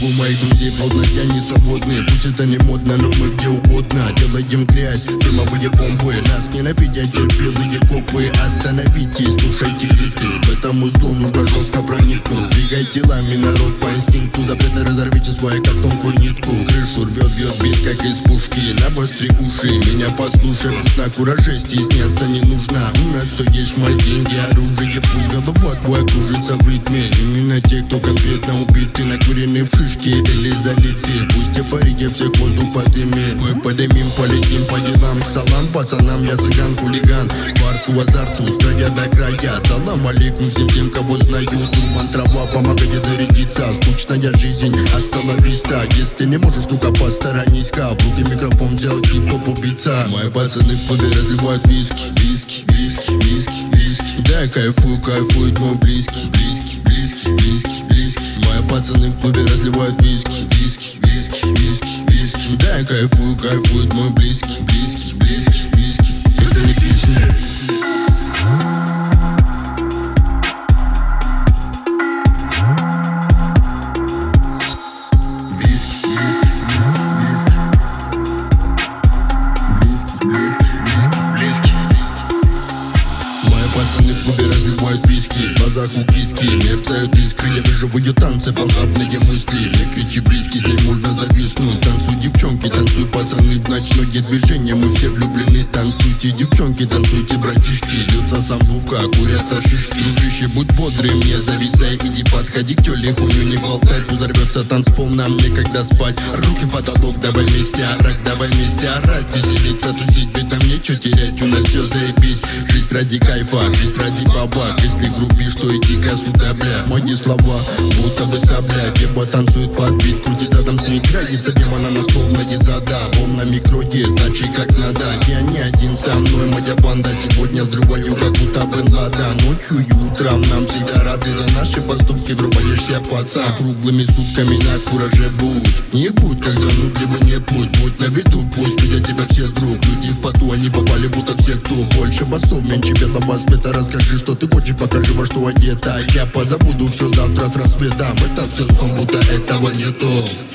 кругу моих друзей плотно тянет свободные. Пусть это не модно, но мы где угодно делаем грязь, дымовые бомбы. Нас ненавидят терпелые копы. Остановитесь, слушайте ритм. В этом узлу нужно жестко проникнуть. Двигай телами, народ по инстинкту. Запреты разорвите свои, как тонкую нитку. Крышу рвет, бьет бит, как из пушки. Навостри уши, меня послушай. Путь на кураже стесняться не нужно. У нас все есть, шмаль, деньги, оружие. Пусть голова твоя кружится в ритме. Именно те, кто конкретно убиты, накурены в шишки или залиты. Пусть эйфория всех воздух подымет. Мы подымем, полетим по делам. Салам пацанам, я цыган, хулиган. Фарсу, азарту, с края до края. Салам алейкум всем тем, кого знаю. Дурман, трава, помогает зарядиться. Скучная жизнь, остала виста. Если не можешь, ну-ка посторонись-ка. В руки микрофон взял, хип-хоп убийца. Мои пацаны в клубе разливают виски, виски, виски, виски, виски. Да, я кайфую, кайфует мой близкий, близкий, близкий, близкий, близкий. Мои пацаны в клубе разливают виски, виски, виски, виски, виски. Да, я кайфую, кайфует мой близкий, близкий, близкий, близкий. Это не песня. Пацаны в клубе разливают виски, в глазах у киски мерцают искры, я вижу в ее танце похабные мысли. Не кричи близкий, с ней можно зависнуть. Танцуй, девчонки, танцуй, пацаны, в ночное движение, мы все влюблены. Танцуйте, девчонки, танцуйте, братишки. Льется самбука, курятся шишки. Дружище, будь бодрым, не зависай, иди подходи к тёле, хуйню не болтай. Взорвется танцпол, нам некогда спать. Руки в потолок, давай вместе орать, давай вместе орать. Веселиться, тусить, ведь нам нечего терять, у нас все заебись. Жизнь ради кайфа, жизнь ради бабак. Если грубишь, то иди-ка сюда, бля. Мои слова, будто бы сабля. Небо танцует под бит, крутится там с ней, играется демона на словно езада. Волнами кроет, значит как надо. Я не один со мной, моя банда. Сегодня взрываю, как будто Бен Ладен. Ночью и утром нам всегда рады. За наши поступки врубаешься, пацан. Круглыми сутками на кураже будь. Не будь как занудливый, не будь. Будь на виду, пусть видят тебя все друг. Люди в поту, они попали будто все, кто больше басов, меньше белого света. Расскажи, что ты хочешь, покажи, во что одета. Я позабуду все завтра с рассветом. Это все сон, будто этого нету.